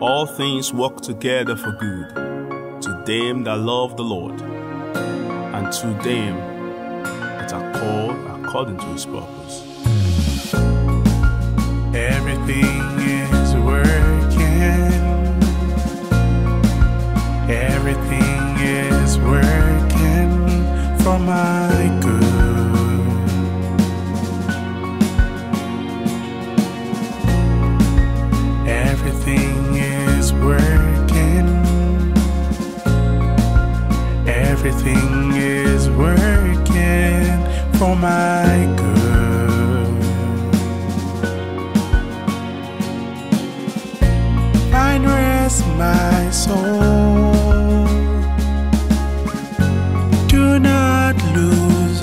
All things work together for good to them that love the Lord, and to them that are called according to his purpose. Everything is working. Everything is working for my good. Everything is working. Everything is working for my good. Find rest, my soul. Do not lose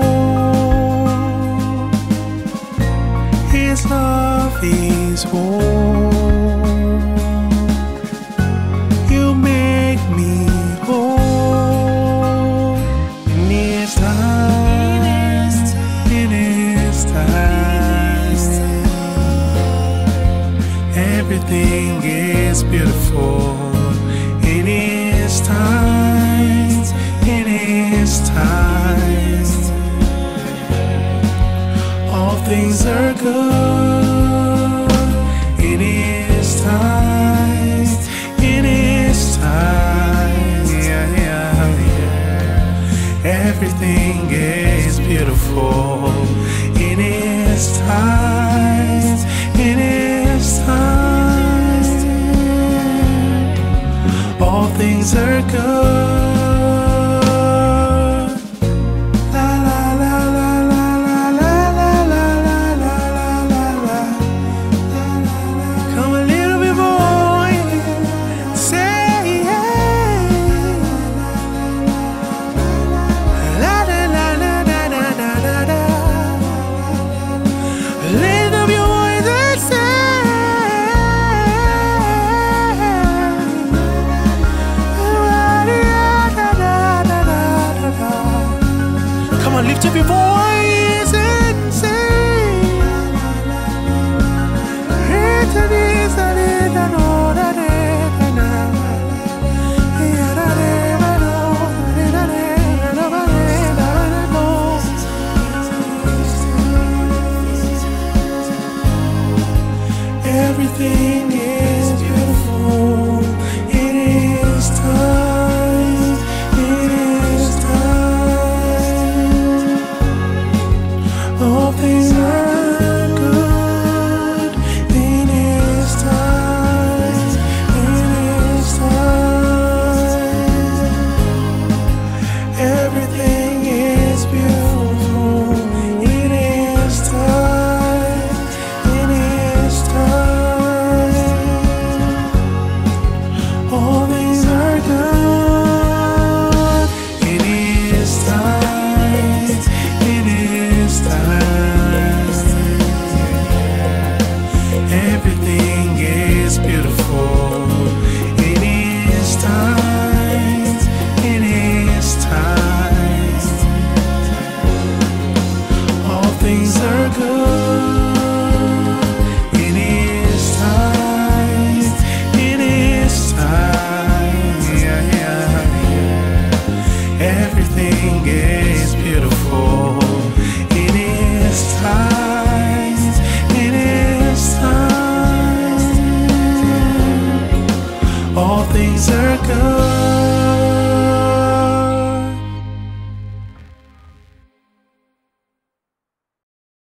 hope. His love is whole. You make me whole. In His time, in His time, everything is beautiful. In His time, in His time, all things are good. In His time, in His time, yeah, yeah, yeah. Everything is beautiful. In His time, in His time, all things are good. La la la la la la la la la la la la la. Come a little bit more, say yeah. La la la la la la la la la. Lift up your voice and say. Come on, lift up your voice and sing. Everything is beautiful. It is time. It is time. All things are good. In His time. In His time. Everything is beautiful. In His time. In His time. All things are good. In His time. In His time. Everything is beautiful. In His time. In His time. All things are good. In His time. In His time. Yeah, yeah, yeah. Everything is beautiful. In His time. In His time. All things are good.